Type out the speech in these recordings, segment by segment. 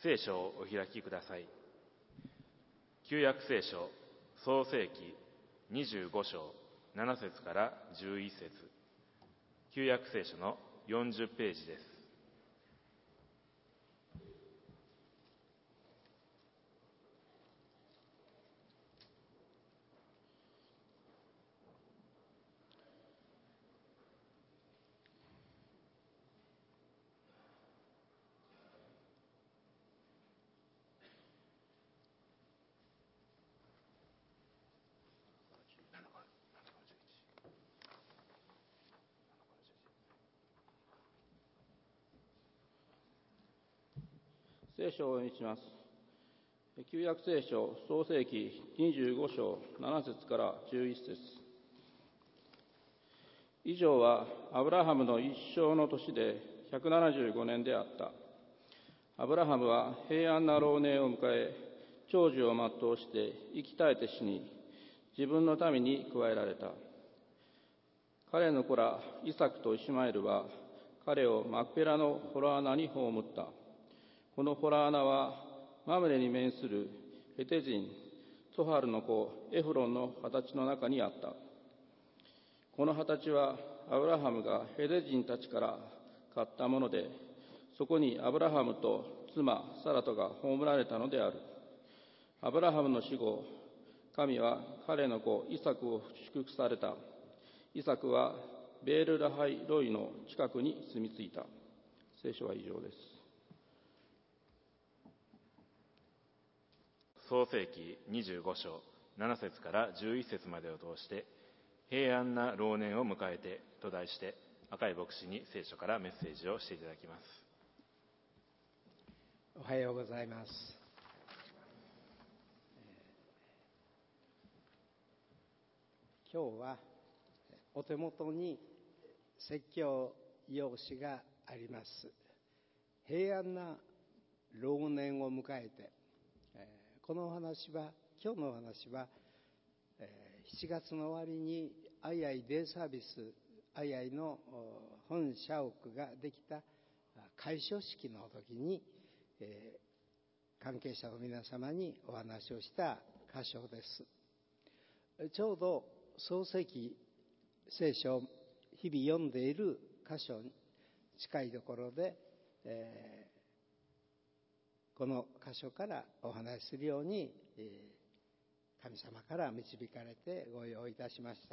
聖書をお開きください。旧約聖書創世記25章7節から11節、旧約聖書の40ページです。 聖書をお読みします。旧約聖書創世記25章7節から11節。以上はアブラハムの一生の年で175年であった。アブラハムは平安な老年を迎え、長寿を全うして生き絶えて死に、自分の民に加えられた。彼の子らイサクとイシマエルは彼をマクペラの洞穴に葬った。この洞穴はマムレに面するヘテ人ツォハルの子エフロンの畑地の中にあった。この畑地はアブラハムがヘテ人たちから買ったもので、そこにアブラハムと妻サラトが葬られたのである。アブラハムの死後、神は彼の子イサクを祝福された。イサクはベールラハイロイの近くに住み着いた。聖書は以上です。 創世記25章7節から11節までを通して、平安な老年を迎えてと題して、赤井牧師に聖書からメッセージをしていただきます。 おはようございます。今日はお手元に説教用紙があります。平安な老年を迎えて、このお話は、今日のお話は、7月の終わりにアイアイデイサービス、アイアイの本社屋ができた開所式の時に、関係者の皆様にお話をした箇所です。ちょうど創世記聖書を日々読んでいる箇所に近いところで、この箇所からお話しするように、神様から導かれてご用意いたしました。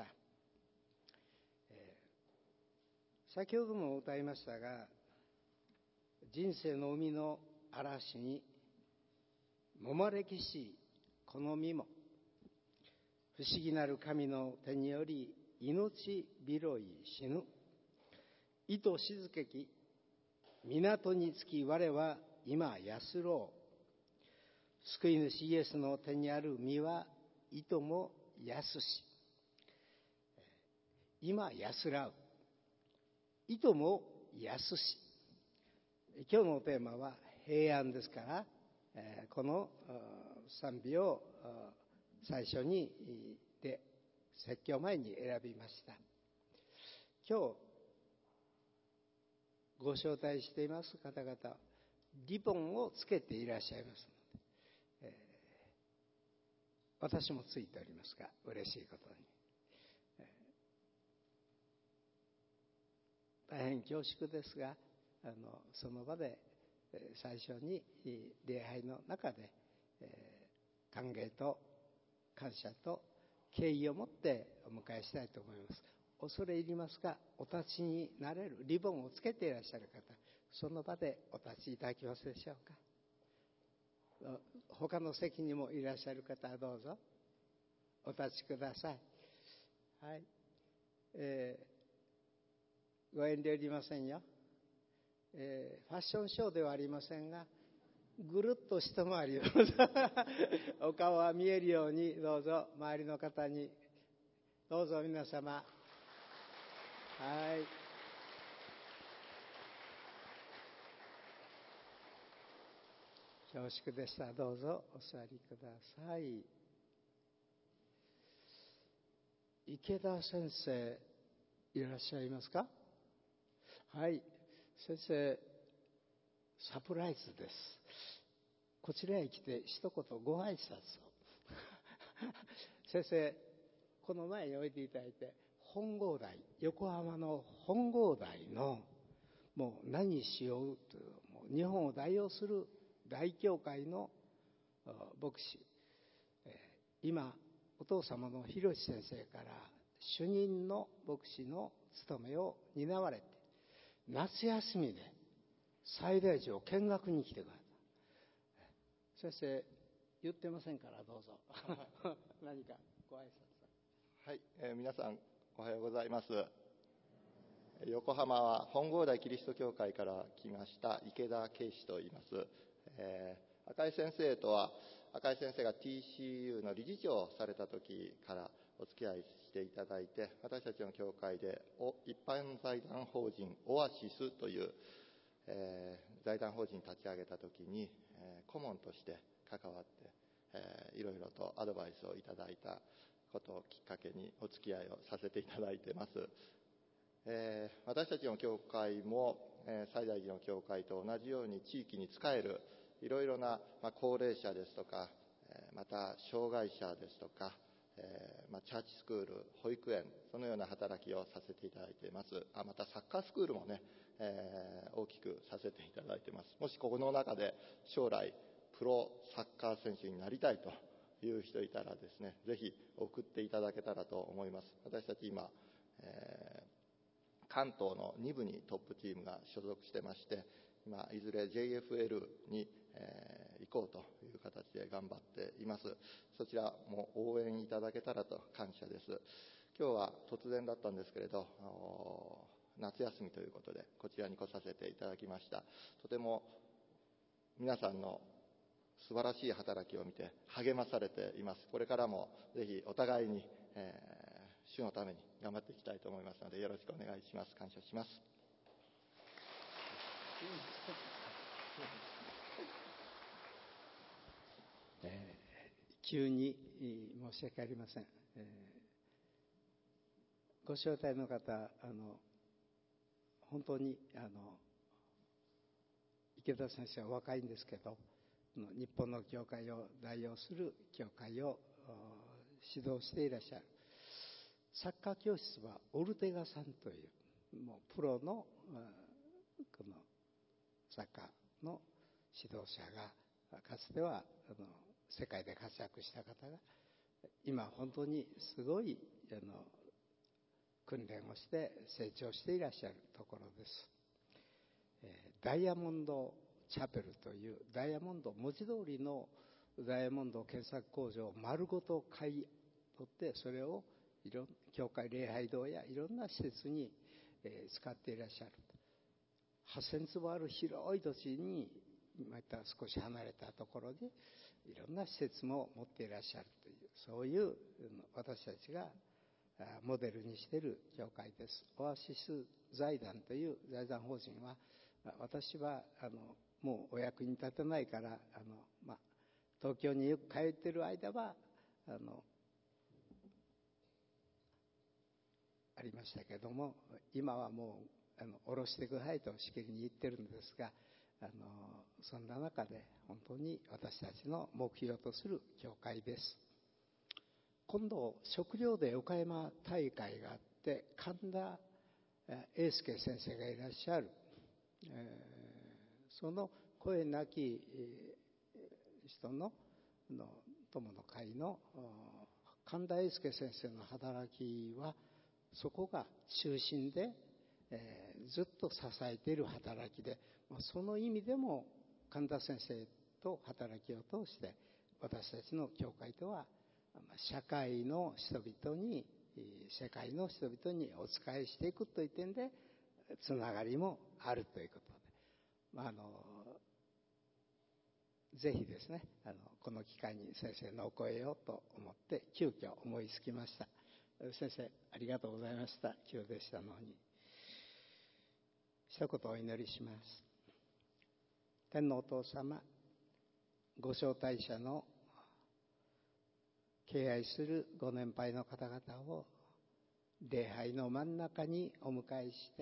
先ほども歌いましたが、人生の海の嵐にもまれきしこの身も、不思議なる神の手により命拾い死ぬ。糸静けき港につき我は今安ろう。救い主イエスの手にある身はいとも安し。今安らう。いとも安し。今日のテーマは平安ですから、この賛美を最初にで説教前に選びました。今日ご招待しています方々、リボンをつけていらっしゃいますので、私もついておりますが、嬉しいことに、大変恐縮ですが、その場で最初に礼拝の中で、歓迎と感謝と敬意を持ってお迎えしたいと思います。恐れ入りますが、お立ちになれるリボンをつけていらっしゃる方、その場でお立ちいただけますでしょうか。他の席にもいらっしゃる方はどうぞお立ちください。はい、ご遠慮いりませんよ。ファッションショーではありませんが、ぐるっと一回りお顔は見えるように、どうぞ周りの方にどうぞ皆様。はい、恐縮でした。どうぞお座りください。池田先生いらっしゃいますか。はい、先生サプライズです。 こちらへ来て一言ご挨拶を先生、この前に置いていただいて、本郷台、横浜の本郷台のもう何しようという、もう日本を代表する大教会の牧師、今お父様の広志先生から主任の牧師の務めを担われて、夏休みで西大寺を見学に来てください。先生、言ってませんからどうぞ何かご挨拶。 はい、皆さんおはようございます。横浜は本郷台キリスト教会から来ました池田圭司と言います。赤井先生とは、赤井先生が TCU の理事長をされた時からお付き合いしていただいて、私たちの教会で一般財団法人オアシスという、財団法人立ち上げた時に、顧問として関わって、いろいろとアドバイスをいただいたことをきっかけにお付き合いをさせていただいています。私たちの教会も、西大寺の教会と同じように地域に仕えるいろいろな、高齢者ですとか、また障害者ですとか、チャーチスクール、保育園、そのような働きをさせていただいています。またサッカースクールもね、大きくさせていただいています。もしここの中で将来プロサッカー選手になりたいという人いたらですね、ぜひ送っていただけたらと思います。私たち今、関東の2部にトップチームが所属してまして、今いずれ JFL に、行こうという形で頑張っています。そちらも応援いただけたらと感謝です。今日は突然だったんですけれど、夏休みということでこちらに来させていただきました。とても皆さんの素晴らしい働きを見て励まされています。これからもぜひお互いに、主のために頑張っていきたいと思いますので、よろしくお願いします。感謝します。 急に申し訳ありません。ご招待の方、本当に池田先生は若いんですけど、日本の教会を代表する教会を指導していらっしゃる。サッカー教室はオルテガさんというもうプロのこのサッカーの指導者が、かつては世界で活躍した方が今本当にすごい訓練をして成長していらっしゃるところです。ダイヤモンドチャペルという、ダイヤモンド、文字通りのダイヤモンド検索工場を丸ごと買い取って、それを教会礼拝堂やいろんな施設に使っていらっしゃる。8000坪ある広い土地にまた少し離れたところでいろんな施設も持っていらっしゃるという、そういう私たちがモデルにしている教会です。オアシス財団という財団法人は、私はもうお役に立てないから東京によく通っている間はありましたけども、今はもう下ろしてくださいとしきりに言ってるんですが、そんな中で本当に私たちの目標とする教会です。今度食料で岡山大会があって、神田英介先生がいらっしゃる、その声なき人の友の会の神田英介先生の働きは、そこが中心で、ずっと支えている働きで、その意味でも神田先生と働きを通して私たちの教会とは社会の人々に、世界の人々にお仕えしていくという点でつながりもあるということで、ぜひですね、この機会に先生のお声をと思って急遽思いつきました。先生ありがとうございました。急でしたのに。一言お祈りします。天のお父様、ご招待者の敬愛するご年配の方々を礼拝の真ん中にお迎えして、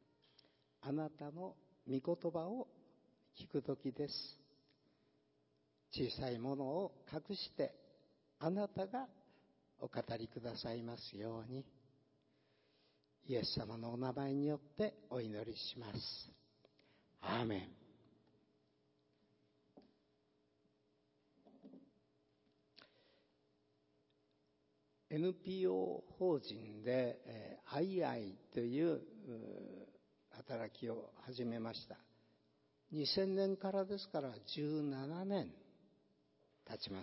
あなたの御言葉を聞くときです。 小さいものを隠してあなたがお語りくださいますように、イエス様のお名前によってお祈りします。アーメン。NPO 法人でアイアイという働きを始めました。2000年からですから17年経ちます。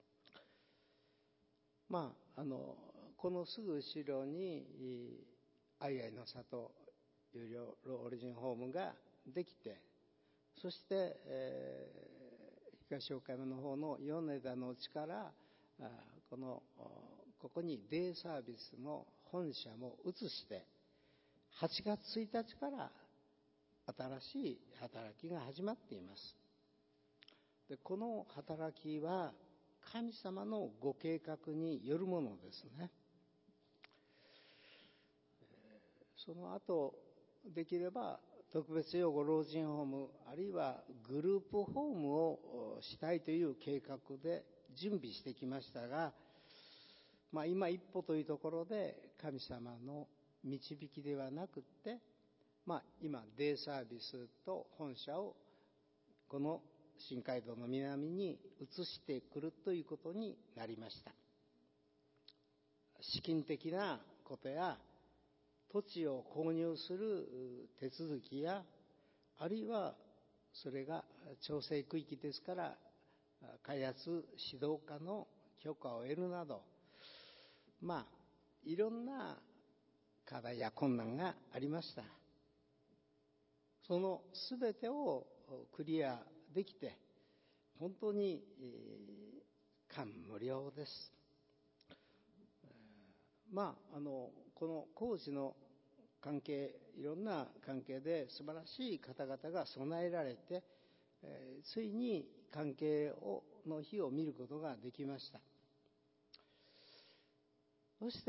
このすぐ後ろにアイアイの里有料老オリジンホームができて、そして、東岡山の方の米田の地からここにデイサービスの本社も移して、8月1日から新しい働きが始まっています。で、この働きは神様のご計画によるものですね。その後できれば特別養護老人ホーム、あるいはグループホームをしたいという計画で準備してきましたが、今一歩というところで神様の導きではなくって、今デイサービスと本社をこの新街道の南に移してくるということになりました。資金的なことや土地を購入する手続きや、あるいはそれが調整区域ですから開発指導課の許可を得るなど、いろんな課題や困難がありました。そのすべてをクリアできて本当に感無量です。この工事の関係、いろんな関係で素晴らしい方々が備えられて、ついに関係の日を見ることができました。そして、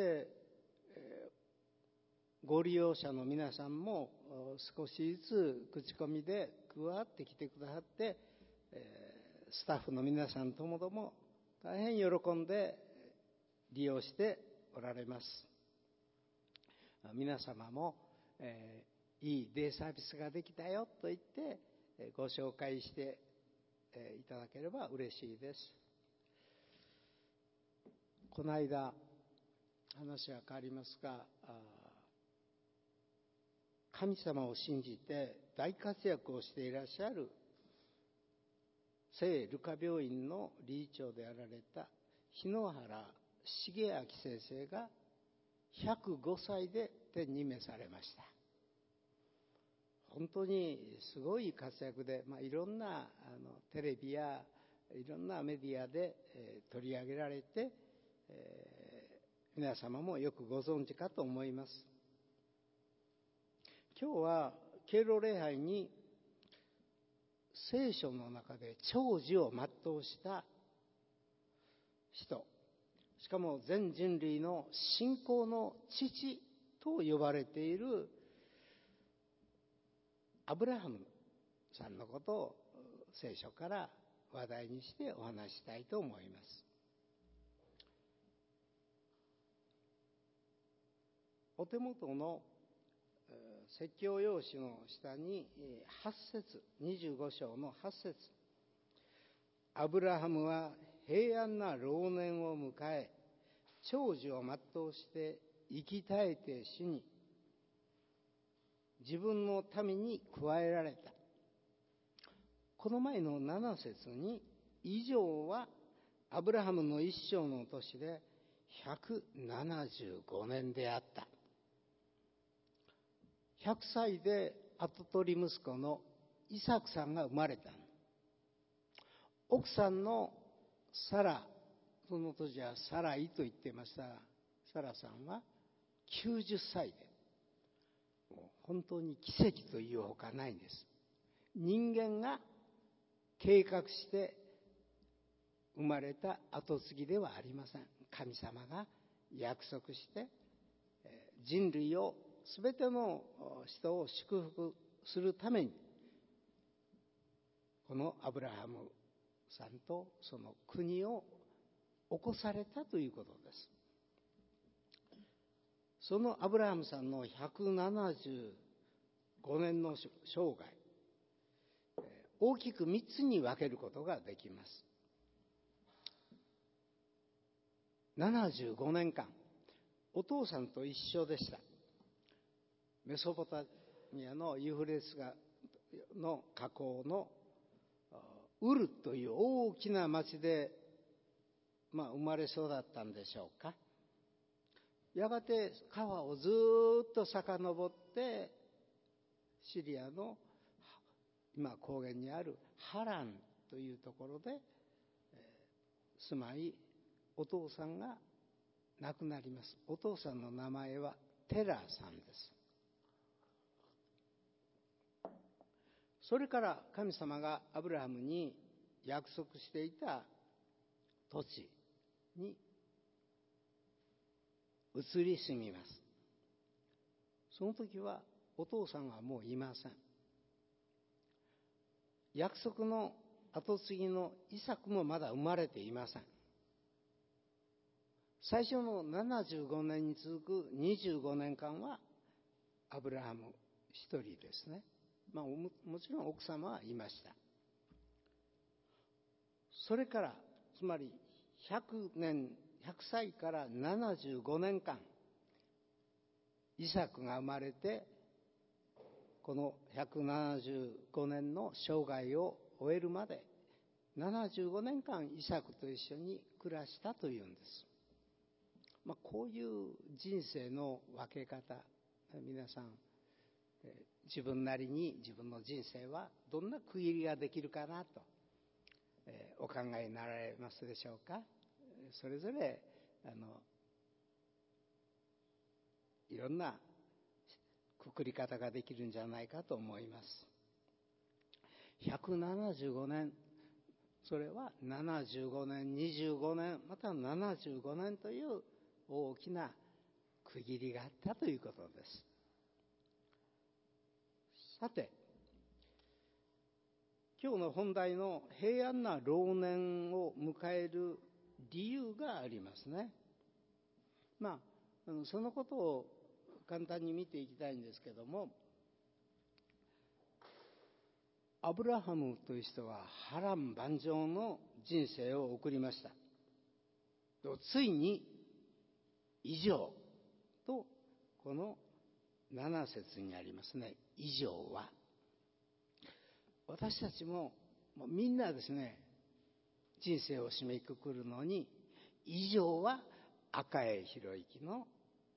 ご利用者の皆さんも少しずつ口コミで加わってきてくださって、スタッフの皆さんともども大変喜んで利用しておられます。皆様も、いいデイサービスができたよと言ってご紹介していただければ嬉しいです。この間話は変わりますが、神様を信じて大活躍をしていらっしゃる聖ルカ病院の理事長であられた日野原重明先生が105歳で天に召されました。本当にすごい活躍で、いろんなテレビやいろんなメディアで取り上げられて、皆様もよくご存知かと思います。今日は敬老礼拝に聖書の中で長寿を全うした人、しかも全人類の信仰の父と呼ばれているアブラハムさんのことを聖書から話題にしてお話ししたいと思います。お手元の説教用紙の下に8節、25章の8節、アブラハムは平安な老年を迎え、長寿を全うして生き絶えて死に、自分の民に加えられた。この前の7節に、以上はアブラハムの一生の年で175年であった。100歳で跡取り息子のイサクさんが生まれた。奥さんのサラ、その当時はサライと言っていましたが、サラさんは90歳で、もう本当に奇跡というほかないんです。人間が計画して生まれた跡継ぎではありません。神様が約束して人類を、すべての人を祝福するために、このアブラハムさんとその国を起こされたということです。そのアブラハムさんの175年の生涯、大きく3つに分けることができます。75年間、お父さんと一緒でした。メソポタミアのユーフレテス川の河口のウルという大きな町で、生まれ育ったんでしょうか。やがて川をずっと遡ってシリアの今高原にあるハランというところで住まい、お父さんが亡くなります。お父さんの名前はテラさんです。それから神様がアブラハムに約束していた土地に移り住みます。その時はお父さんはもういません。約束の後継ぎのイサクもまだ生まれていません。最初の75年に続く25年間はアブラハム一人ですね。もちろん奥様はいました。それからつまり100歳から75年間イサクが生まれて、この175年の生涯を終えるまで75年間イサクと一緒に暮らしたというんです。こういう人生の分け方、皆さん自分なりに自分の人生はどんな区切りができるかなとお考えになられますでしょうか。それぞれいろんなくくり方ができるんじゃないかと思います。175年、それは75年、25年、また75年という大きな区切りがあったということです。さて、今日の本題の平安な老年を迎える理由がありますね。そのことを簡単に見ていきたいんですけども、アブラハムという人は波乱万丈の人生を送りました。ついに以上とこの7節にありますね。以上は、私たちもみんなですね、人生を締めくくるのに以上は赤江博之の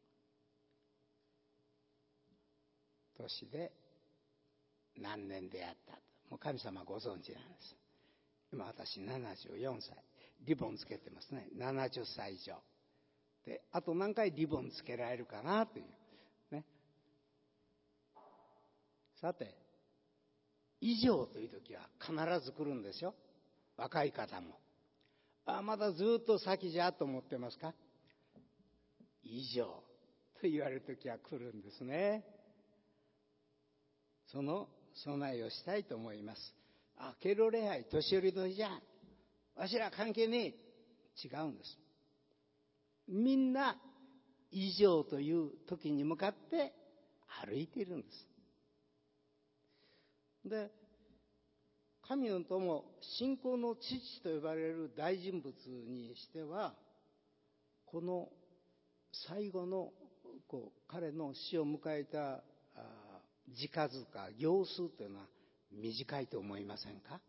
年で何年であったと、もう神様ご存知なんです。今私74歳、リボンつけてますね。70歳以上で、あと何回リボンつけられるかなというね。さて、以上という時は必ず来るんですよ。若い方もまだずっと先じゃと思ってますか。以上と言われる時は来るんですね。その備えをしたいと思います。敬老礼拝年寄りの日じゃん、わしら関係ねえ、違うんです。みんな以上という時に向かって歩いているんです。で、神の友、信仰の父と呼ばれる大人物にしては、この最後の彼の死を迎えた時数か行数というのは短いと思いませんか。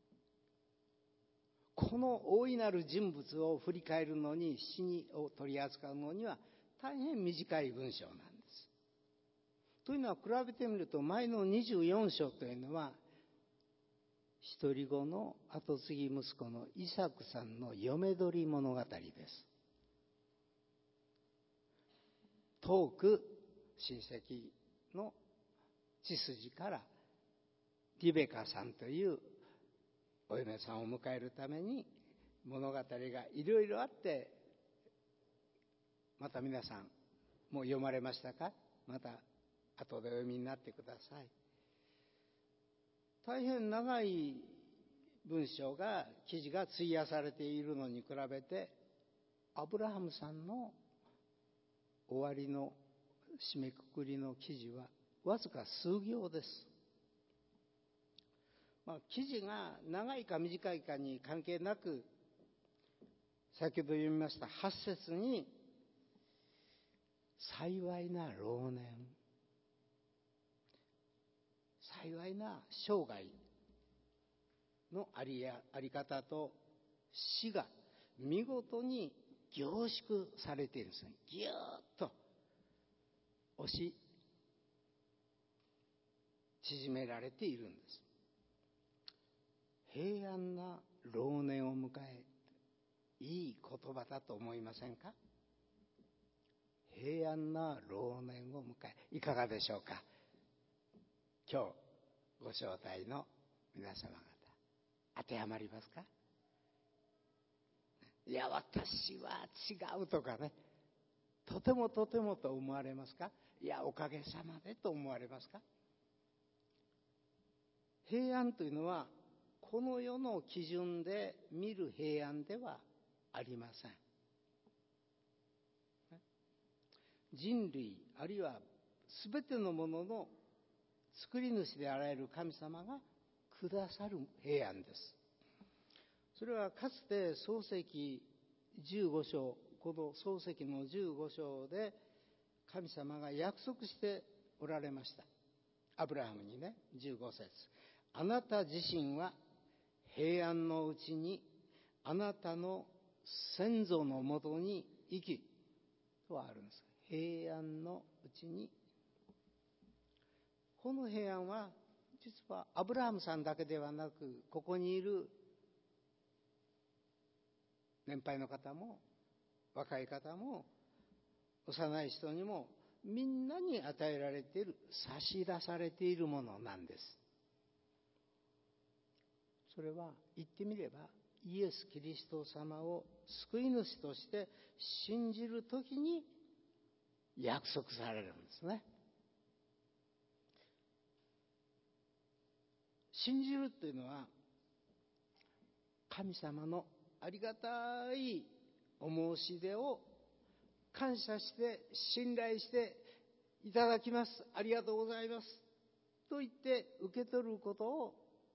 この大いなる人物を振り返るのに、死を取り扱うのには大変短い文章なんです。というのは、比べてみると前の24章というのは一人子の後継ぎ息子のイサクさんの嫁取り物語です。遠く親戚の血筋からリベカさんというお嫁さんを迎えるために物語がいろいろあって、また皆さんもう読まれましたか。また後でお読みになってください。大変長い文章が記事が費やされているのに比べて、アブラハムさんの終わりの締めくくりの記事はわずか数行です。記事が長いか短いかに関係なく、先ほど読みました8節に、幸いな老年、幸いな生涯のあり方と死が見事に凝縮されているんですね。ぎゅーっと縮められているんです。平安な老年を迎え、いい言葉だと思いませんか？平安な老年を迎え、いかがでしょうか？今日ご招待の皆様方、当てはまりますか？いや、私は違うとかね、とてもとてもと思われますか？いや、おかげさまでと思われますか？平安というのはこの世の基準で見る平安ではありません。人類あるいは全てのものの作り主であられる神様がくださる平安です。それはかつて創世記15章、この創世記の15章で神様が約束しておられました。アブラハムにね、15節、あなた自身は平安のうちにあなたの先祖のもとに生きとはあるんです。平安のうちに。この平安は実はアブラハムさんだけではなく、ここにいる年配の方も若い方も幼い人にもみんなに与えられている、差し出されているものなんです。それは言ってみればイエス・キリスト様を救い主として信じるときに約束されるんですね。信じるというのは神様のありがたいお申し出を感謝して信頼していただきます、ありがとうございますと言って受け取ることを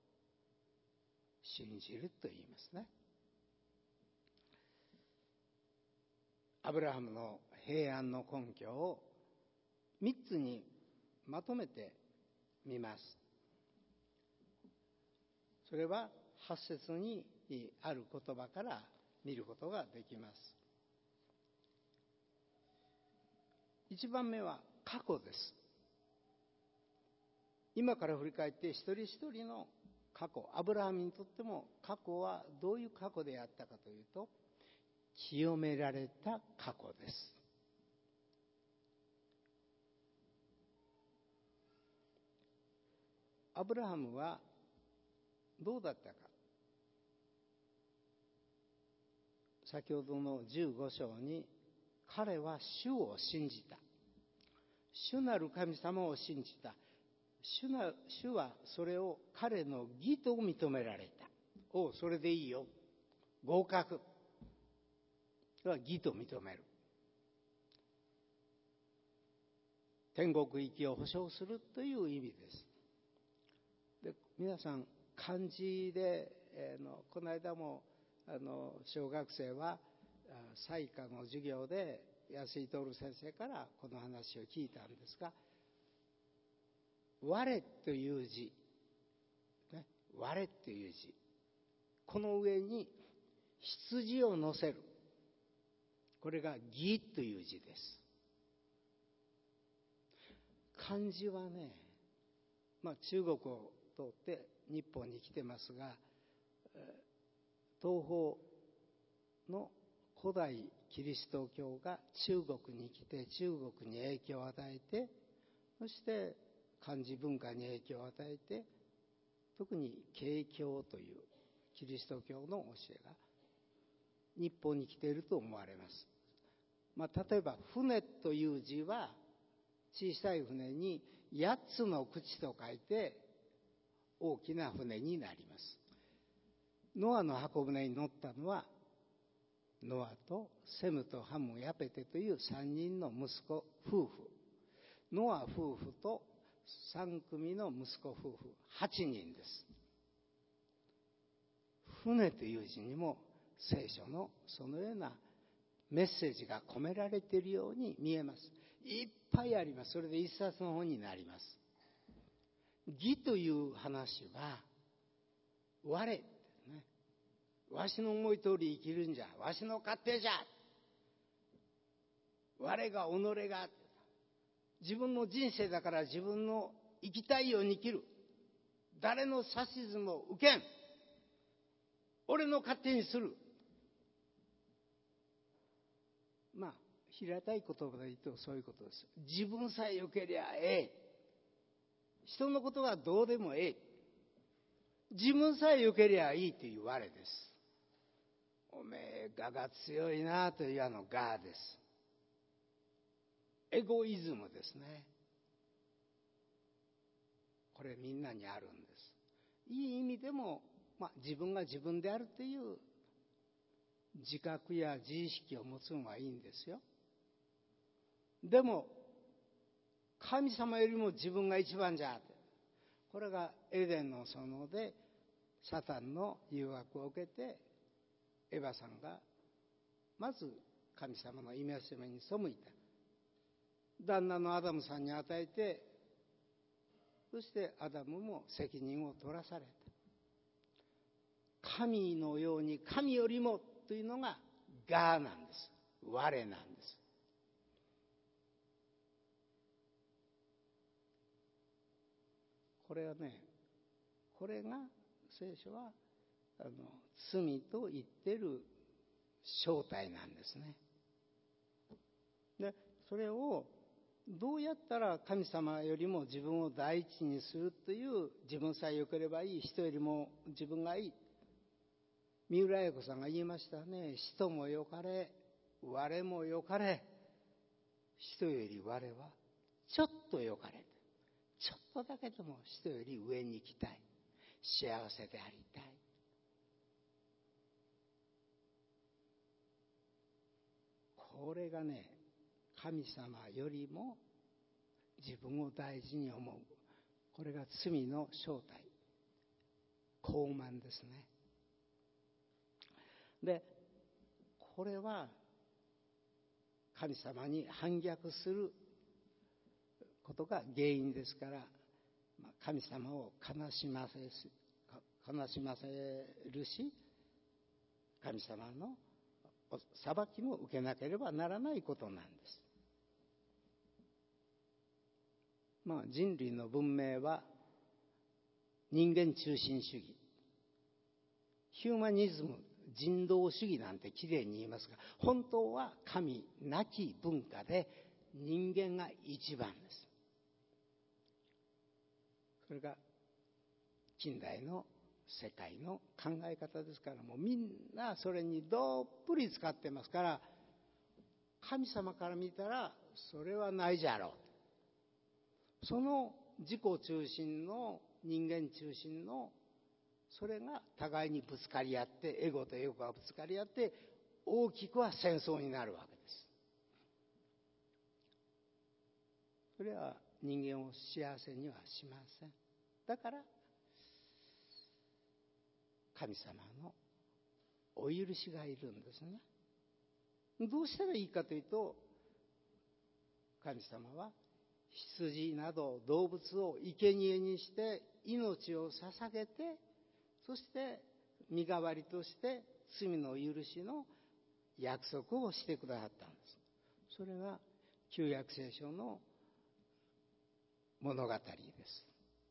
信じると言いますね。アブラハムの平安の根拠を3つにまとめてみます。それは8節にある言葉から見ることができます。1番目は過去です。今から振り返って一人一人の過去、アブラハムにとっても過去はどういう過去であったかというと、清められた過去です。アブラハムはどうだったか。先ほどの15章に、彼は主を信じた。主なる神様を信じた。主はそれを彼の義と認められた。おう、それでいいよ。合格。それは義と認める。天国行きを保証するという意味です。で、皆さん漢字で、この間も小学生は祭歌の授業で安井徹先生からこの話を聞いたんですが、我という字、ね、我という字、この上に羊を乗せる、これが義という字です。漢字はね、中国を通って日本に来てますが、東方の古代キリスト教が中国に来て中国に影響を与えて、そして漢字文化に影響を与えて、特に慶教というキリスト教の教えが日本に来ていると思われます。例えば船という字は小さい船に8つの口と書いて大きな船になります。 ノアの箱舟に乗ったのはノアとセムとハム、ヤペテという3人の息子夫婦、ノア夫婦と3組の息子夫婦8人です。船という字にも聖書のそのようなメッセージが込められているように見えます。いっぱいあります。それで一冊の本になります。義という話は我ね、わしの思い通り生きるんじゃ、わしの勝手じゃ、我が己が、自分の人生だから自分の生きたいように生きる、誰の指図も受けん、俺の勝手にする。まあ平たい言葉で言うとそういうことです。自分さえ良けりゃええ、人のことはどうでもええ、自分さえ良けりゃいいという我です。おめえ我が強いなという我です。エゴイズムですね。これみんなにあるんです。いい意味でも、自分が自分であるという自覚や自意識を持つのはいいんですよ。でも神様よりも自分が一番じゃ。これがエデンの園でサタンの誘惑を受けて、エヴァさんがまず神様の戒めに背いた。旦那のアダムさんに与えて、そしてアダムも責任を取らされた。神のように、神よりもというのが我なんです。我なんです。これはね、これが聖書は罪と言ってる正体なんですね。で、それをどうやったら神様よりも自分を第一にするという、自分さえ良ければいい、人よりも自分がいい。三浦綾子さんが言いましたね。人も良かれ、我も良かれ、人より我はちょっと良かれ。ちょっとだけでも人より上に行きたい。幸せでありたい。これがね、神様よりも自分を大事に思う。これが罪の正体。傲慢ですね。で、これは神様に反逆することが原因ですから、神様を悲しませるし、神様の裁きも受けなければならないことなんです。人類の文明は人間中心主義、ヒューマニズム、人道主義なんてきれいに言いますが、本当は神なき文化で人間が一番です。それが近代の世界の考え方ですから、もうみんなそれにどっぷり使ってますから、神様から見たらそれはないじゃろう。その自己中心の人間中心のそれが互いにぶつかり合って、エゴとエゴがぶつかり合って大きくは戦争になるわけです。それは人間を幸せにはしません。だから神様のお許しがいるんですね。どうしたらいいかというと、神様は羊など動物を生贄にして命を捧げて、そして身代わりとして罪の許しの約束をしてくださったんです。それが旧約聖書の物語です。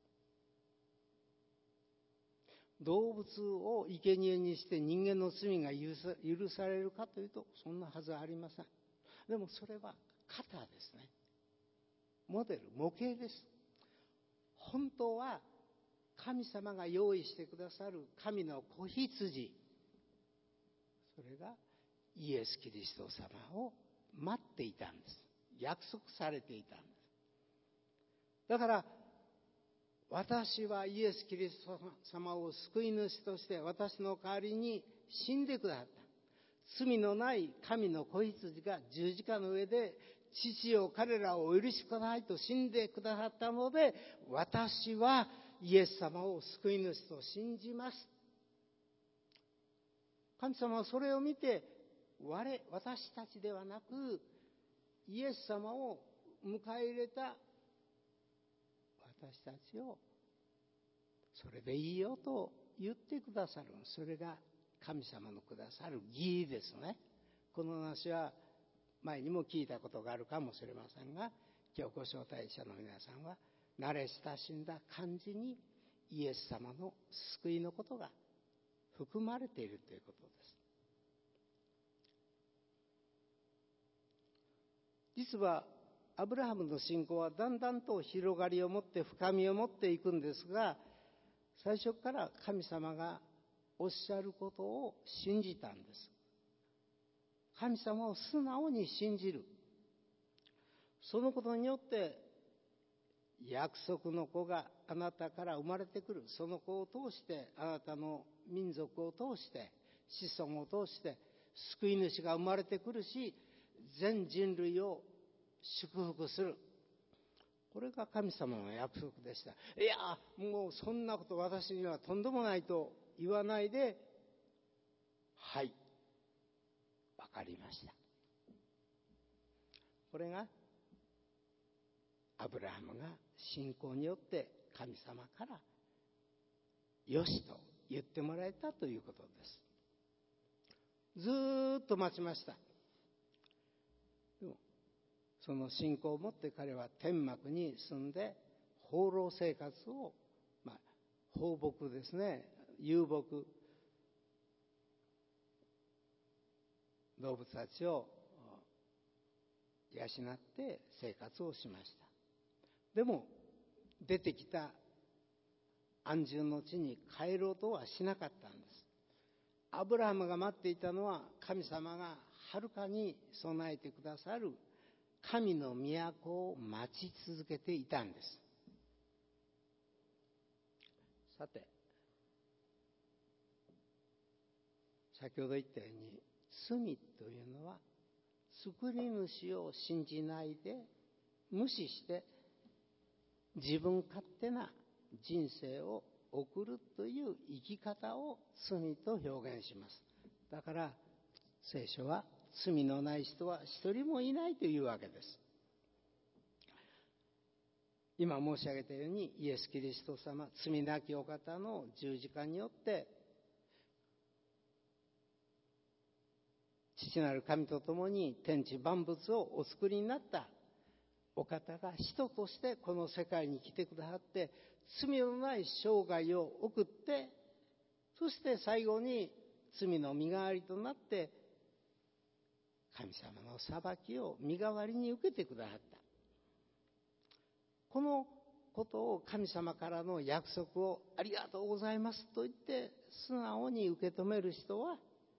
動物を生贄にして人間の罪が許されるかというと、そんなはずはありません。でもそれは型ですね。モデル、模型です。本当は神様が用意してくださる神の子羊、それがイエス・キリスト様を待っていたんです。約束されていたんです。だから私はイエス・キリスト様を救い主として私の代わりに死んでくださった。罪のない神の子羊が十字架の上で、父よ彼らをお許しくださいと死んでくださったので、私はイエス様を救い主と信じます。神様はそれを見て、私たちではなく、イエス様を迎え入れた私たちを、それでいいよと言ってくださる。それが神様のくださる義ですね。この話は前にも聞いたことがあるかもしれませんが、今日ご招待者の皆さんは慣れ親しんだ感じにイエス様の救いのことが含まれているということです。実はアブラハムの信仰はだんだんと広がりを持って深みを持っていくんですが、最初から神様がおっしゃることを信じたんです。神様を素直に信じる。そのことによって約束の子があなたから生まれてくる。その子を通してあなたの民族を通して子孫を通して救い主が生まれてくるし、全人類を祝福する。これが神様の約束でした。いや、もうそんなこと私にはとんでもないと言わないで、はい、わかりました。これがアブラハムが信仰によって神様からよしと言ってもらえたということです。ずーっと待ちました。でもその信仰を持って彼は天幕に住んで放浪生活を、放牧ですね、遊牧、動物たちを養って生活をしました。でも出てきた安住の地に帰ろうとはしなかったんです。アブラハムが待っていたのは、神様がはるかに備えてくださる神の都を待ち続けていたんです。さて、先ほど言ったように、罪というのは作り主を信じないで無視して自分勝手な人生を送るという生き方を罪と表現します。だから聖書は罪のない人は一人もいないというわけです。今申し上げたように、イエス・キリスト様、罪なきお方の十字架によって父なる神と共に天地万物をお作りになったお方が人としてこの世界に来てくださって、罪のない生涯を送って、そして最後に罪の身代わりとなって神様の裁きを身代わりに受けてくださった。このことを神様からの約束をありがとうございますと言って素直に受け止める人は、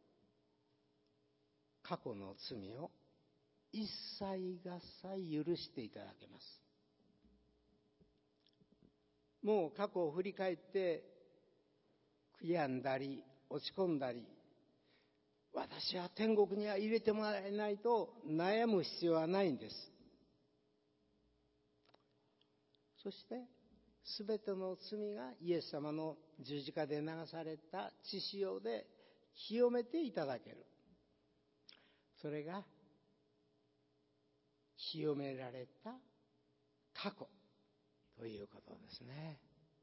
過去の罪を一切合切許していただけます。もう過去を振り返って悔やんだり落ち込んだり、私は天国には入れてもらえないと悩む必要はないんです。そして全ての罪がイエス様の十字架で流された血潮で清めていただける。それが清められた過去ということですね。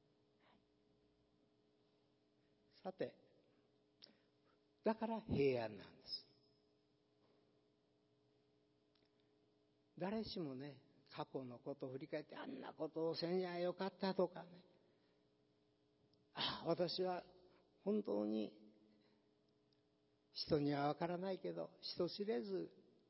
さて、だから平安なんです。誰しもね、過去のことを振り返って、あんなことをせんやよかったとかね、私は本当に人にはわからないけど人知れず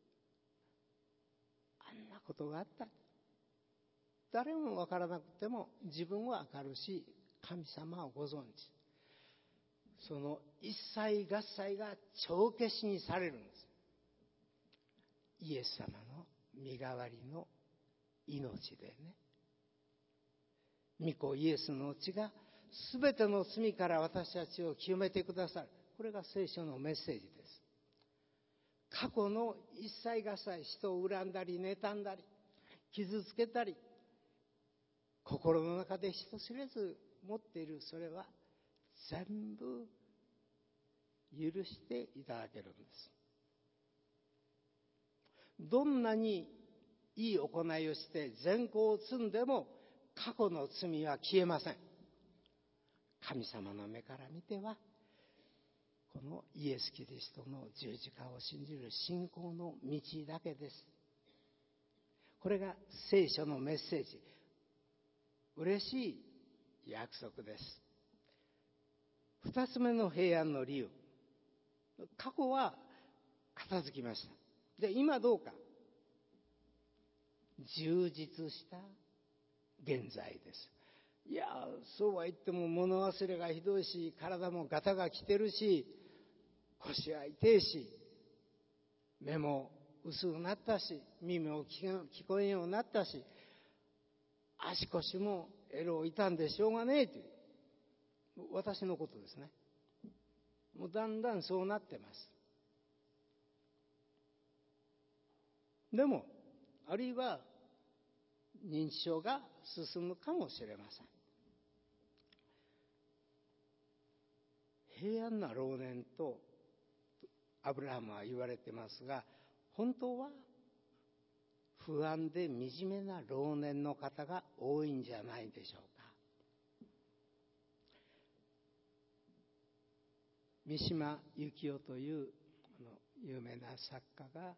あんなことがあった。誰もわからなくても自分はわかるし、神様をご存知。その一切合切が帳消しにされるんです。イエス様の身代わりの命でね。 御子イエスの血がすべての罪から私たちを清めてくださる。これが聖書のメッセージです。過去の一切合切、人を恨んだり妬んだり傷つけたり、心の中で人知れず持っている、それは全部許していただけるんです。どんなにいい行いをして善行を積んでも過去の罪は消えません。神様の目から見ては、このイエス・キリストの十字架を信じる信仰の道だけです。これが聖書のメッセージ。嬉しい約束です。二つ目の平安の理由。過去は片付きました。で、今どうか。充実した現在です。いや、そうは言っても物忘れがひどいし、体もガタが来てるし、腰は痛いし、目も薄くなったし、耳も聞こえんようになったし、足腰もエロ傷んでしょうがねえという、私のことですね。もうだんだんそうなってます。でも、あるいは認知症が進むかもしれません。平安な老年とアブラハムは言われてますが、本当は不安で惨めな老年の方が多いんじゃないでしょうか。三島由紀夫という有名な作家が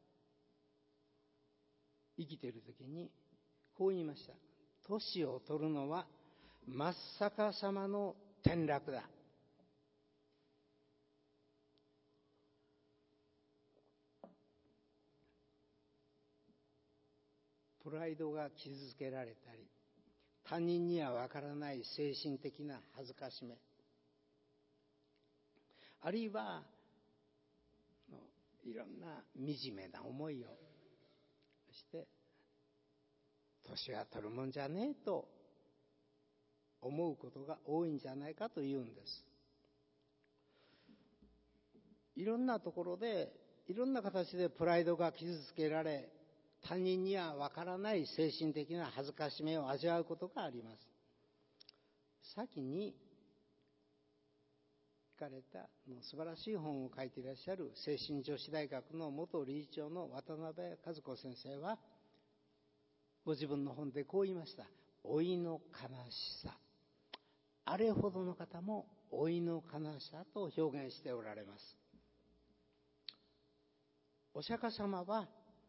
生きている時にこう言いました。年を取るのは真っ逆さまの転落だ。プライドが傷つけられたり、他人にはわからない精神的な恥ずかしめ、あるいはいろんな惨めな思いをして年は取るもんじゃねえと思うことが多いんじゃないかというんです。いろんなところでいろんな形でプライドが傷つけられ、他人にはわからない精神的な恥ずかしめを味わうことがあります。先に書かれた素晴らしい本を書いていらっしゃる聖心女子大学の元理事長の渡辺和子先生はご自分の本でこう言いました。老いの悲しさ。あれほどの方も老いの悲しさと表現しておられます。お釈迦様は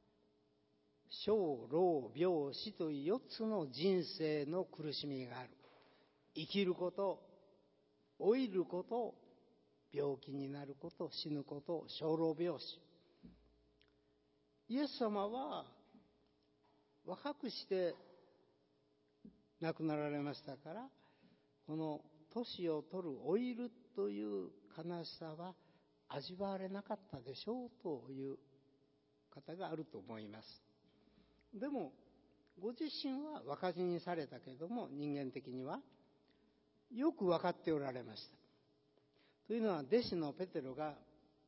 生老病死という4つの人生の苦しみがある。生きること、老いること、病気になること、死ぬこと、生老病死。イエス様は若くして亡くなられましたから、この年を取る老いるという悲しさは味わわれなかったでしょうという方があると思います。でもご自身は若死にされたけれども、人間的にはよく分かっておられました。というのは、弟子のペテロが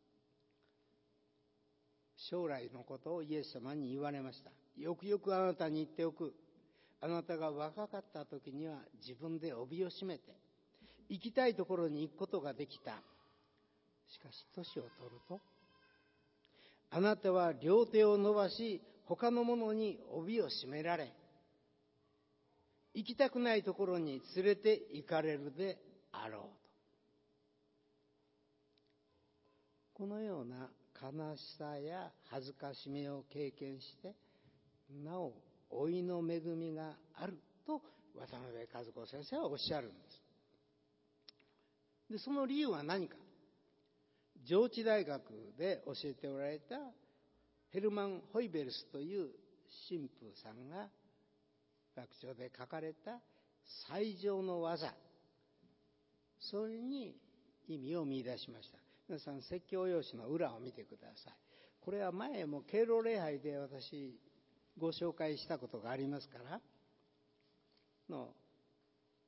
将来のことをイエス様に言われました。よくよくあなたに言っておく。あなたが若かった時には自分で帯を締めて行きたいところに行くことができた。しかし年を取ると、あなたは両手を伸ばし他の者に帯を締められ、行きたくないところに連れて行かれるであろうと。このような悲しさや恥ずかしめを経験して、なお老いの恵みがあると渡辺和子先生はおっしゃるんです。で、その理由は何か。上智大学で教えておられたヘルマン・ホイベルスという神父さんが学長で書かれた最上の技、それに意味を見出しました。皆さん説教用紙の裏を見てください。これは前も敬老礼拝で私ご紹介したことがありますからの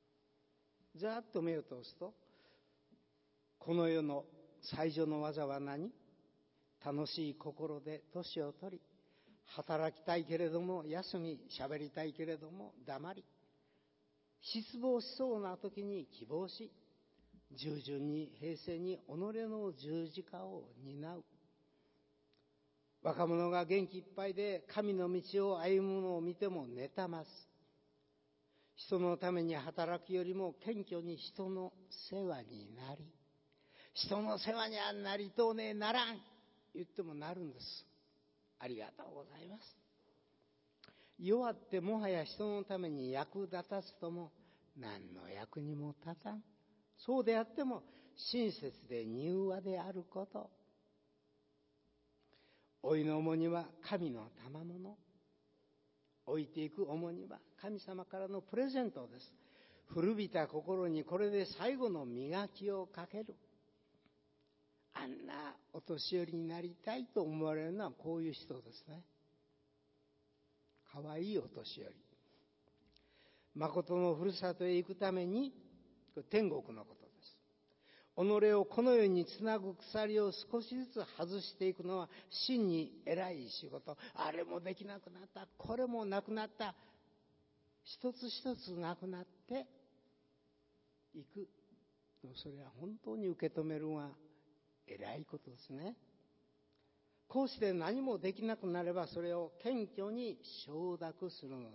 ざっと目を通すと、この世の最初の技は何？楽しい心で年を取り、働きたいけれども休み、喋りたいけれども黙り、失望しそうな時に希望し、従順に平静に己の十字架を担う。若者が元気いっぱいで神の道を歩むのを見ても妬ます。人のために働くよりも謙虚に人の世話になり、人の世話にはなりとうねえならん言ってもなるんです。ありがとうございます。弱ってもはや人のために役立たずとも何の役にも立たん。そうであっても親切で柔和であること。老いの重荷は神の賜物。老いていく重荷は神様からのプレゼントです。古びた心にこれで最後の磨きをかける。あんなお年寄りになりたいと思われるのはこういう人ですね。かわいいお年寄り。誠のふるさとへ行くために、これ天国のことです。己をこの世につなぐ鎖を少しずつ外していくのは真に偉い仕事。あれもできなくなった、これもなくなった、一つ一つなくなっていく。それは本当に受け止めるのは偉いことですね。こうして何もできなくなればそれを謙虚に承諾するのだ。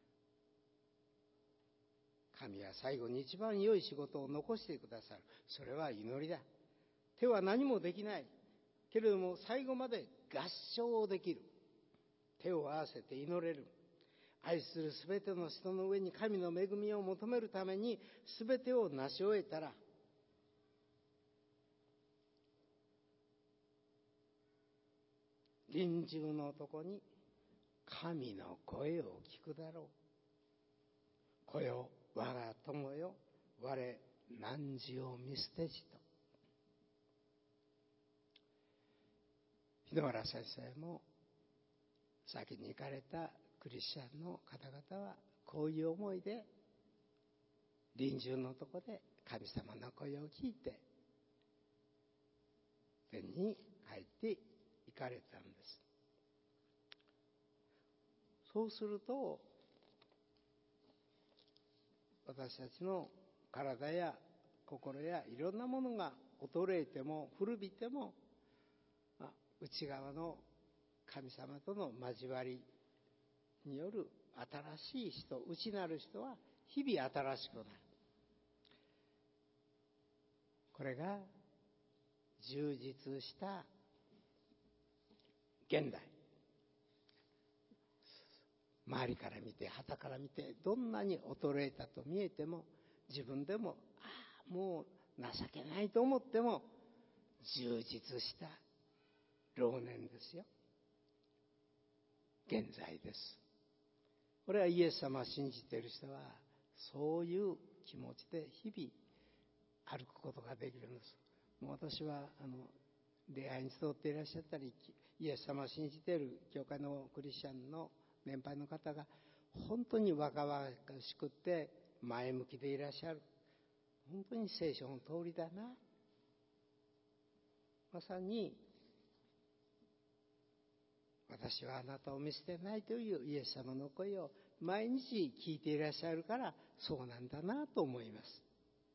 神は最後に一番良い仕事を残してくださる。それは祈りだ。手は何もできないけれども最後まで合唱できる。手を合わせて祈れる。愛するすべての人の上に神の恵みを求めるためにすべてを成し終えたら、臨終の男に神の声を聞くだろう。子よ、我が友よ、我汝を見捨てじと。日野原先生も先に行かれたクリスチャンの方々はこういう思いで臨終のとこで神様の声を聞いて天に帰って行かれたんです。そうすると私たちの体や心やいろんなものが衰えても古びても、内側の神様との交わりによる新しい人、内なる人は日々新しくなる。これが充実した現代。周りから見て、傍から見て、どんなに衰えたと見えても、自分でももう情けないと思っても充実した老年ですよ。現在です。これはイエス様を信じている人はそういう気持ちで日々歩くことができるんです。もう私は礼拝に集っていらっしゃったり、イエス様を信じている教会のクリスチャンの年配の方が本当に若々しくって前向きでいらっしゃる。本当に聖書の通りだな。まさに私はあなたを見捨てないというイエス様の声を毎日聞いていらっしゃるからそうなんだなと思います。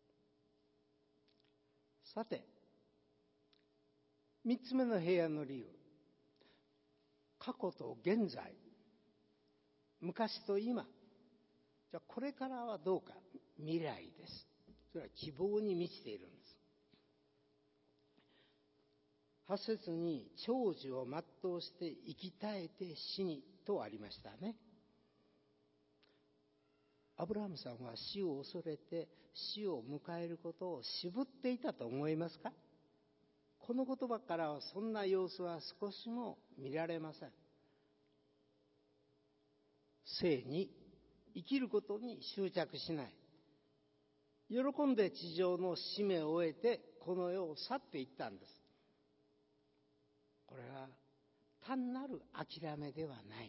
さて、3つ目の平安の理由。過去と現在、昔と今。じゃあこれからはどうか。未来です。それは希望に満ちているんです。8節に長寿を全うして生き絶えて死にとありましたね。アブラハムさんは死を恐れて死を迎えることを渋っていたと思いますか？この言葉からはそんな様子は少しも見られません。生に生きることに執着しない。喜んで地上の使命を終えてこの世を去っていったんです。これは単なる諦めではない。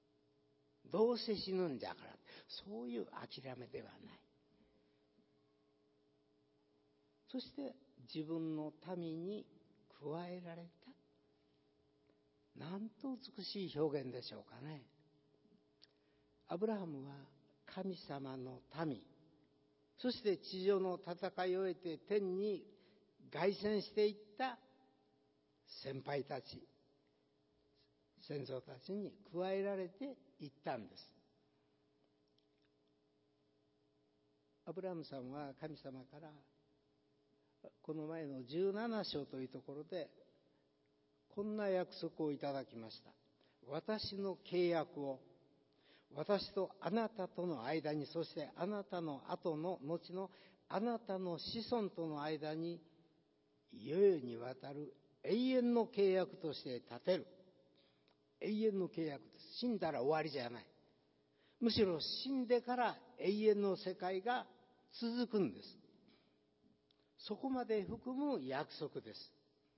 どうせ死ぬんじゃから、そういう諦めではない。 そして自分の民に加えられた。なんと美しい表現でしょうかね。アブラハムは神様の民、そして地上の戦いを終えて天に凱旋していった先輩たち、先祖たちに加えられていったんです。アブラハムさんは神様からこの前の17章というところでこんな約束をいただきました。私の契約を私とあなたとの間に、そしてあなたの後の後のあなたの子孫との間に世々にわたる永遠の契約として立てる。永遠の契約です。死んだら終わりじゃない。むしろ死んでから永遠の世界が続くんです。そこまで含む約束です。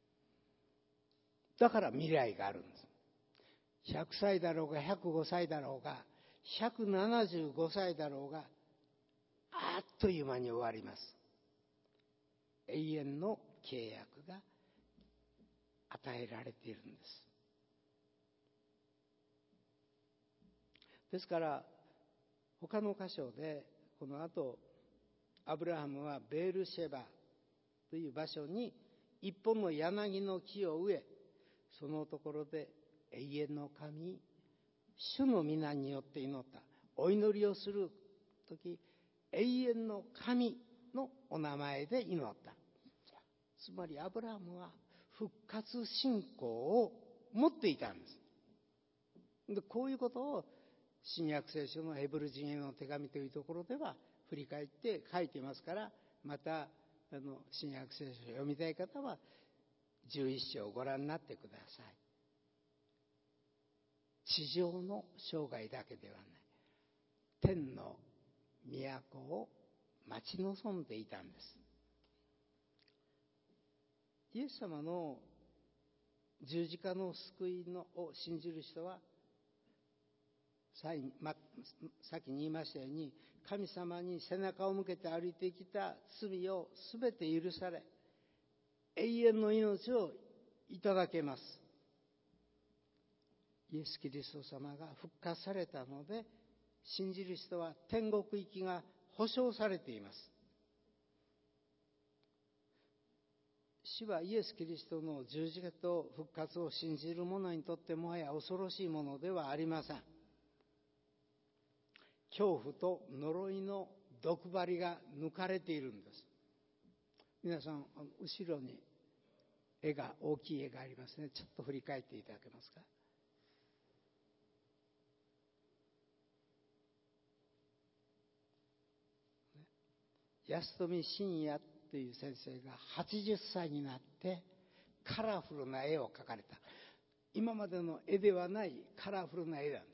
だから未来があるんです。100歳だろうが105歳だろうが175歳だろうがあっという間に終わります。永遠の契約が与えられているんです。ですから他の箇所でこの後アブラハムはベールシェバという場所に一本の柳の木を植え、そのところで永遠の神主の皆によって祈った。お祈りをするとき永遠の神のお名前で祈った。つまりアブラハムは復活信仰を持っていたんです。でこういうことを新約聖書のヘブル人への手紙というところでは振り返って書いていますから、また新約聖書を読みたい方は11章をご覧になってください。地上の生涯だけではない、天の都を待ち望んでいたんです。イエス様の十字架の救いを信じる人はさっきに言いましたように、神様に背中を向けて歩いてきた罪をすべて許され、永遠の命をいただけます。イエス・キリスト様が復活されたので、信じる人は天国行きが保証されています。主はイエス・キリストの十字架と復活を信じる者にとってもはや恐ろしいものではありません。恐怖と呪いの毒針が抜かれているんです。皆さん後ろに大きい絵がありますね。ちょっと振り返っていただけますか。安富真也という先生が80歳になってカラフルな絵を描かれた。今までの絵ではないカラフルな絵なんです。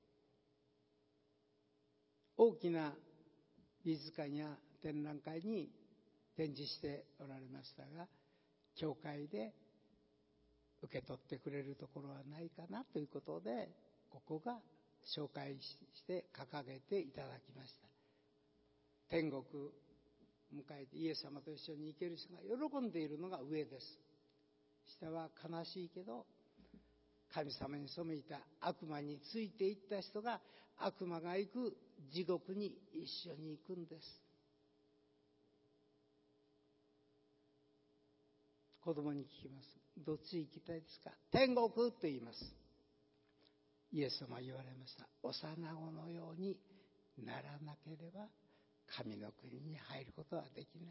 大きな美術館や展覧会に展示しておられましたが、教会で受け取ってくれるところはないかなということで、ここが紹介して掲げていただきました。天国迎えてイエス様と一緒に行ける人が喜んでいるのが上です。下は悲しいけど、神様に背いた悪魔についていった人が悪魔が行く地獄に一緒に行くんです。子供に聞きます。どっち行きたいですか。天国と言います。イエス様は言われました。幼子のようにならなければ神の国に入ることはできない。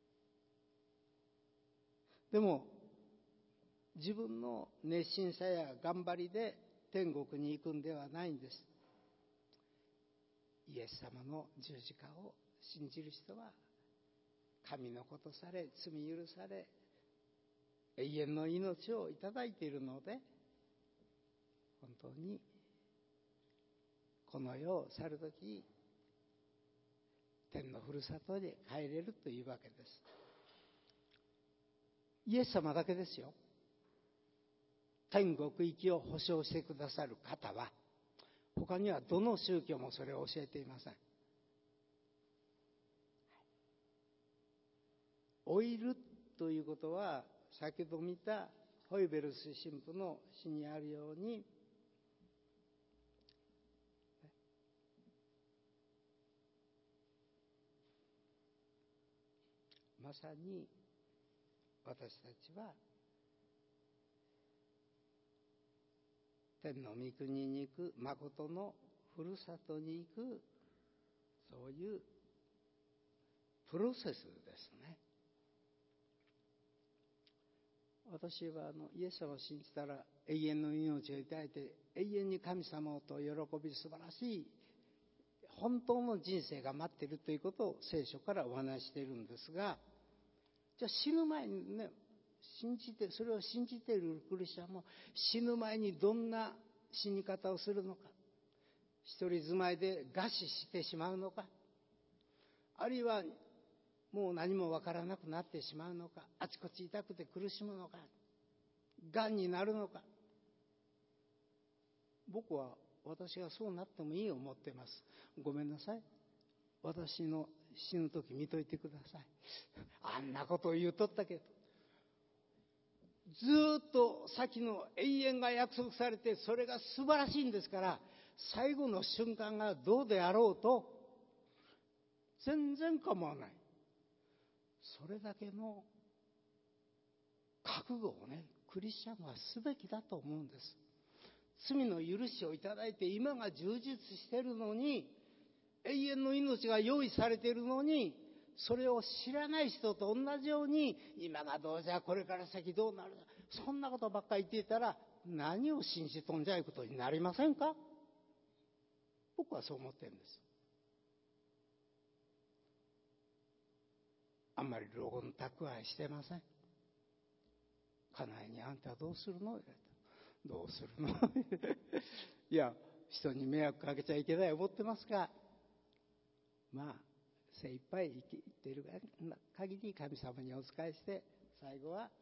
でも自分の熱心さや頑張りで天国に行くんではないんです。イエス様の十字架を信じる人は神のことされ、罪許され、永遠の命をいただいているので、本当にこの世を去るとき天のふるさとに帰れるというわけです。イエス様だけですよ。天国行きを保証してくださる方は、他にはどの宗教もそれを教えていません。 老いるということは、先ほど見たホイベルス神父の詩にあるように、まさに私たちは天の御国に行く、誠のふるさとに行く、そういうプロセスですね。私はイエス様を信じたら永遠の命をいただいて、永遠に神様と喜び、素晴らしい本当の人生が待っているということを聖書からお話しているんですが、じゃあ死ぬ前にね、それを信じているクリスチャンも死ぬ前にどんな死に方をするのか、一人住まいで餓死してしまうのか、あるいはもう何もわからなくなってしまうのか、あちこち痛くて苦しむのか、がんになるのか。僕は私がそうなってもいいと思ってます。ごめんなさい、私の死ぬ時見といてください。あんなことを言うとったけど、ずっと先の永遠が約束されて、それが素晴らしいんですから、最後の瞬間がどうであろうと全然構わない。それだけの覚悟をね、クリスチャンはすべきだと思うんです。罪の許しをいただいて今が充実しているのに、永遠の命が用意されているのに、それを知らない人と同じように、今がどうじゃ、これから先どうなる、そんなことばっかり言っていたら、何を信じとんじゃいことになりませんか？僕はそう思ってるんです。あんまり老後の蓄えしてません。家内にあんたどうするの？どうするの？いや、人に迷惑かけちゃいけないと思ってますが、まあ精一杯生きている限り神様にお仕えして、最後は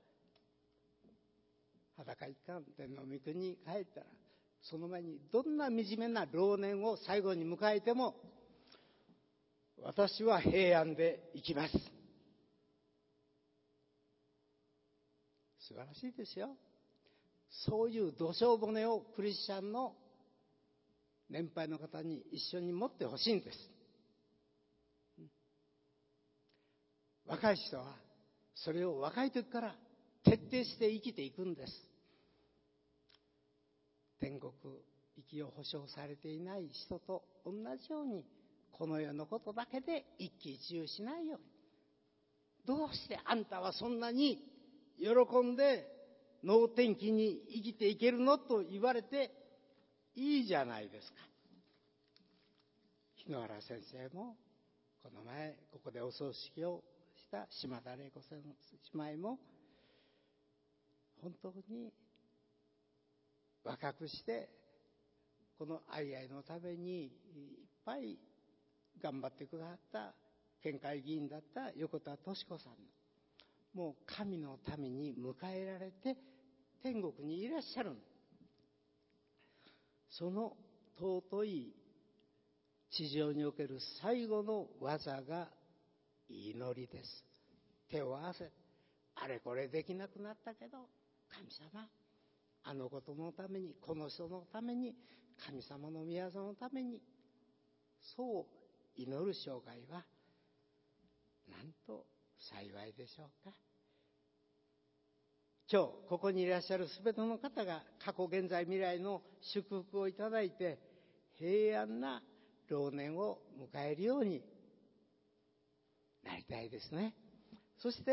裸一貫天の御国に帰ったら、その前にどんな惨めな老年を最後に迎えても、私は平安で生きます。素晴らしいですよ。そういう土性骨をクリスチャンの年配の方に一緒に持ってほしいんです。若い人はそれを若い時から徹底して生きていくんです。天国行きを保証されていない人と同じように、この世のことだけで一喜一憂しないように。どうしてあんたはそんなに喜んで能天気に生きていけるのと言われていいじゃないですか。日野原先生もこの前ここでお葬式をした島田玲子さんの姉妹も、本当に若くしてこの愛々のためにいっぱい頑張ってくださった県会議員だった横田敏子さん、もう神のために迎えられて天国にいらっしゃる。その尊い地上における最後の技が祈りです。手を合わせ、あれこれできなくなったけど、神様、あのことのために、この人のために、神様の御業のために、そう祈る生涯はなんと幸いでしょうか。今日ここにいらっしゃるすべての方が過去現在未来の祝福をいただいて、平安な老年を迎えるようになりたいですね。そして、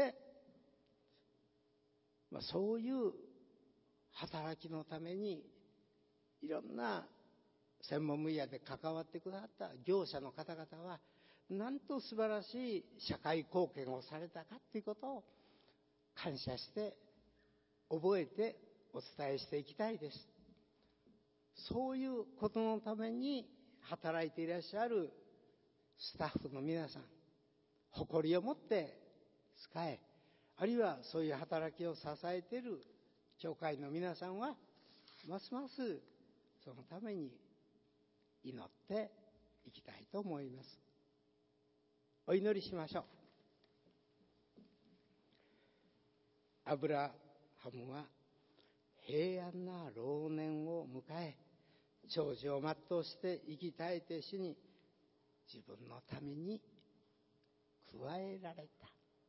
そういう働きのためにいろんな専門分野で関わってくださった業者の方々は、なんと素晴らしい社会貢献をされたかということを感謝して覚えてお伝えしていきたいです。そういうことのために働いていらっしゃるスタッフの皆さん、誇りを持って仕え、あるいはそういう働きを支えている教会の皆さんは、ますますそのために祈っていきたいと思います。お祈りしましょう。 アブラハムは平安な老年を迎え、長寿を全うして生き絶えて死に、自分のために加えられた。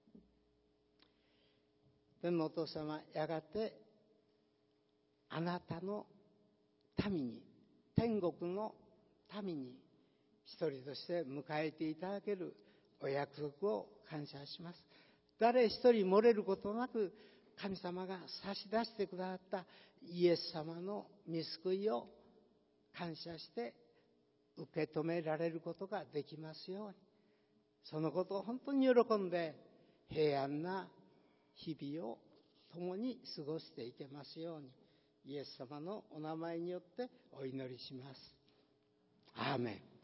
天のお父様、やがてあなたの民に、天国の民に一人として迎えていただけるお約束を感謝します。誰一人漏れることなく、神様が差し出してくださったイエス様の御救いを感謝して受け止められることができますように、そのことを本当に喜んで平安な日々を共に過ごしていけますように、イエス様のお名前によってお祈りします。アーメン。